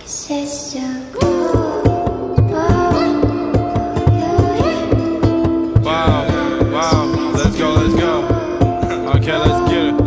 Okay, let's get it.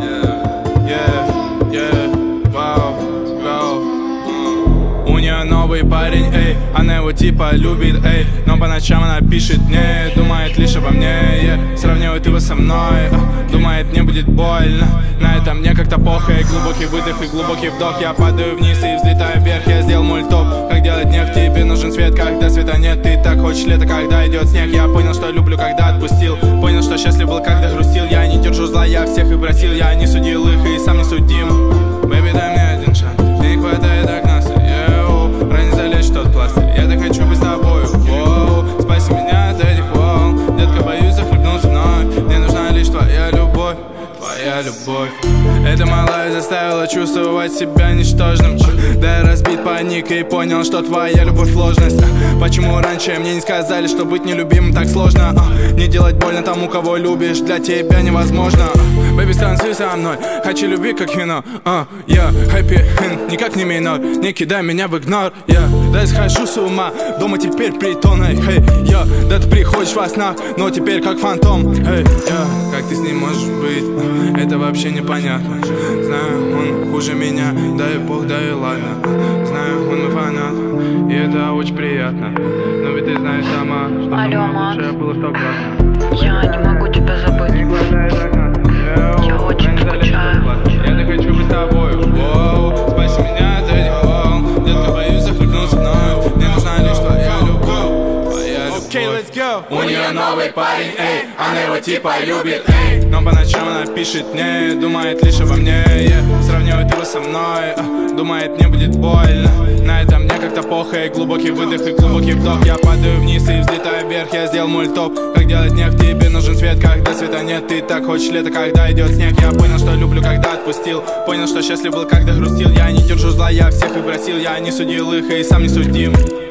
Yeah, wow, go. У нее новый парень, эй, она его типа любит, эй, но по ночам она пишет мне, думает лишь обо мне, сравнивает его со мной, думает, мне будет больно. На этом мне как-то похуй, глубокий выдох и глубокий вдох. Я падаю вниз и взлетаю вверх, я сделал мультоп. Как делать снег, тебе нужен свет, когда света нет. Ты так хочешь лето, когда идет снег. Я понял, что люблю, когда отпустил. Понял, что счастлив был, когда грустил. Я не держу зла, я всех и просил. Я не судил их и сам не судим. Бэби, дай мне один шанс, мне не хватает так нас. Ранее залечь тот пластырь, я так хочу быть с тобою. Спаси меня от этих волн, детка, боюсь захлебнуться вновь. Мне нужна лишь твоя любовь. Твоя любовь. Эта малая заставила чувствовать себя ничтожным. Да я разбит паник и понял, что твоя любовь сложность. Почему раньше мне не сказали, что быть нелюбимым так сложно? Не делать больно тому, кого любишь, для тебя невозможно. Бэби, станцуй со мной, хочу любви как вино. Я happy end, никак не минор. Не кидай меня в игнор. Да я схожу с ума, дома теперь притоны. Да ты приходишь во снах, но теперь как фантом. Как ты с ним можешь быть? Это вообще непонятно. Знаю, он хуже меня, да и бог, да и ладно. Знаю, он мой фанат, и это очень приятно. Но ведь ты знаешь сама, что самое лучшее было 100%. Я не могу тебя забыть. Я очень скучаю. Я так хочу быть с тобой. Спаси меня от этих волн, детка, боюсь захлебнуться вновь. Мне нужна лишь твоя любовь. Твоя любовь. Okay, let's go. У нее новый парень, эй, она его типа любит, эй, но по ночам она пишет мне, думает лишь обо мне, сравнивает его со мной, думает, мне будет больно. На этом мне как-то похуй, глубокий выдох и глубокий вдох. Я падаю вниз и взлетаю вверх, я сделал мультоп. Как делать снег, тебе нужен свет, когда света нет. Ты так хочешь лето, когда идет снег. Я понял, что люблю, когда отпустил. Понял, что счастлив был, когда грустил. Я не держу зла, я всех и просил. Я не судил их и сам не судим.